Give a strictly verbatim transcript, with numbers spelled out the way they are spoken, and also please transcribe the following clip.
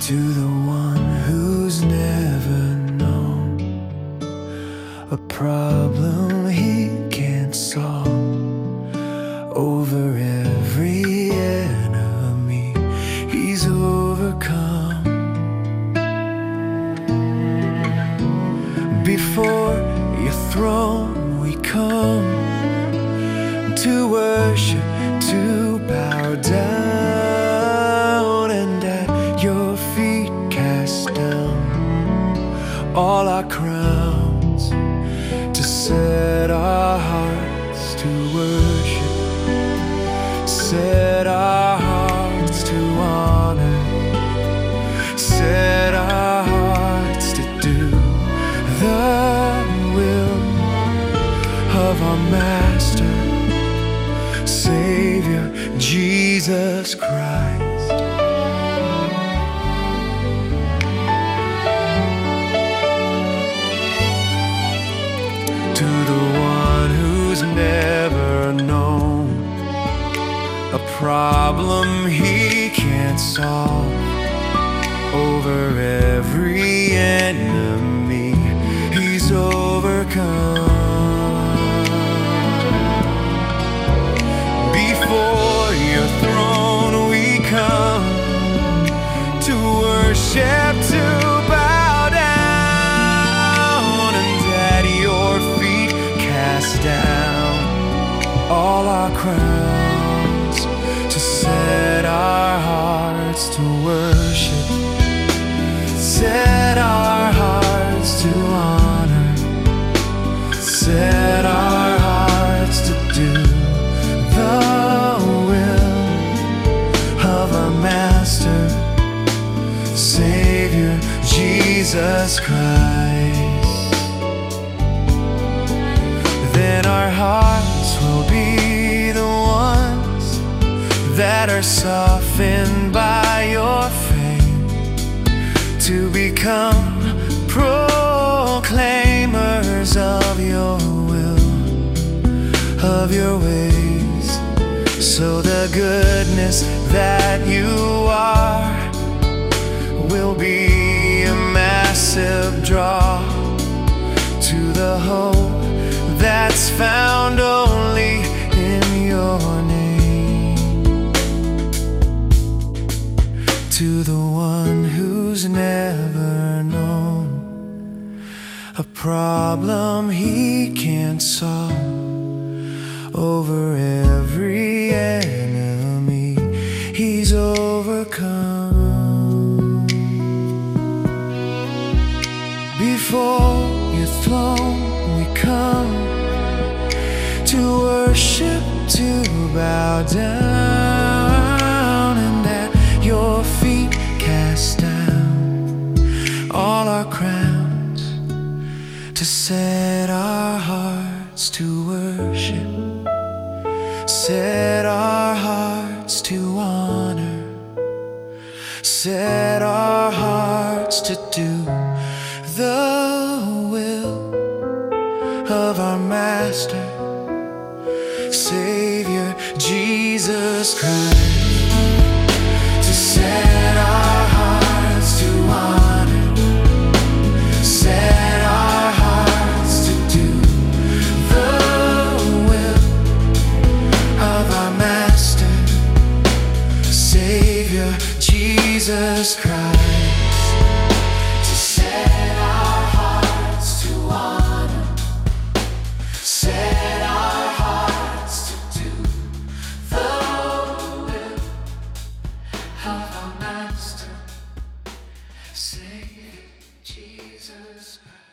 To the one who's never known a problem he can't solve, over every enemy he's overcome. Before your throne we come to worship, to bow down, and at your feet cast down all our crowns, to set our hearts to worship, set our hearts to honor, set our hearts to do the will of our Master, Savior, Jesus Christ. To the one who's never known a problem he can't solve, over every enemy he's overcome. Before your throne we come to worship, to bow down, and at your feet cast down all our crowns, to set our hearts to worship, set our hearts to honor, set our hearts to do the will of our Master, Savior, Jesus Christ. Then our hearts will be the ones that are softened by your fame, to become proclaimers of your will, of your ways, so the goodness that you are will be a massive draw to the hope that's found only in your name. To the one who's never known a problem he can't solve, over every enemy he's overcome. Before your throne we come to worship, to bow down, and at your feet cast down all our crowns, to set our hearts to worship, set our hearts to honor, set our hearts to do the will of our Master, Savior, Jesus Christ. To set our hearts to honor, set our hearts to do the will of our Master, Savior, Jesus Christ. To set our hearts to honor, set our hearts to do the will of our Master, Savior, Jesus Christ.